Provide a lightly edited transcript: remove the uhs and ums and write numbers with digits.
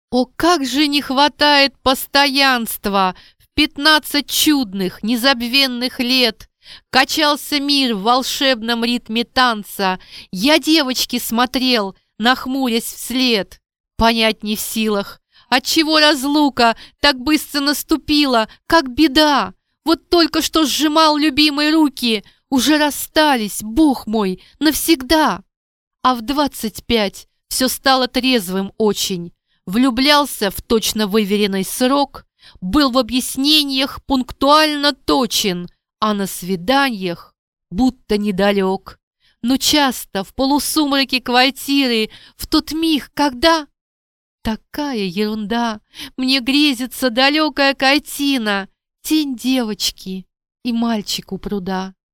О, как же не хватает постоянства! В 15 чудных, незабвенных лет качался мир в волшебном ритме танца. Я девочки смотрел, нахмурясь вслед. Понять не в силах, отчего разлука так быстро наступила, как беда. Вот только что сжимал любимые руки, уже расстались, Бог мой, навсегда. А в 25 все стало трезвым очень. Влюблялся в точно выверенный срок, был в объяснениях пунктуально точен, а на свиданиях будто недалек. Но часто в полусумраке квартиры, в тот миг, когда... Такая ерунда! Мне грезится далекая картина, тень девочки и мальчик у пруда.